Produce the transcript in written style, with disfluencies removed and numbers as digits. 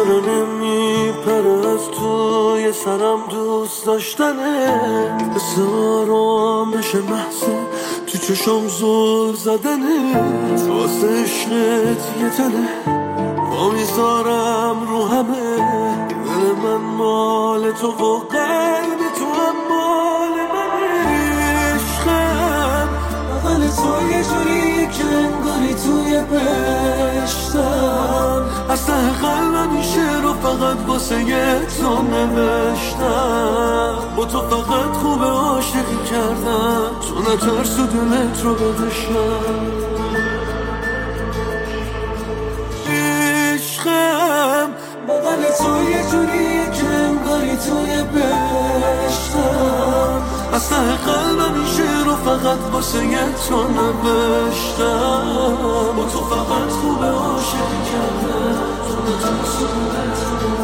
چرا نمیپره از توی سرم دوست داشتنه، حس آرامش محضه تو چشم زل زدنه، تو واسه عشقت یه تنه با میذارم رو همه، دل من مال تو و قلب تو هم مال منه. عشقم بغل تو یه جوری که انگاری توی بهشتم، از ته قلبم این شعر رو فقط واسه تو نوشتم، با تو فقط خوب عاشقی کردم، تو نترس و دلت رو بدشم. عشقم بغل تو یه جوری که انگاری توی بهشتم، از ته قلبم این شعر رو فقط واسه تو نوشتم، با تو فقط خوب عاشقی کردم، تو نترس و دلت رو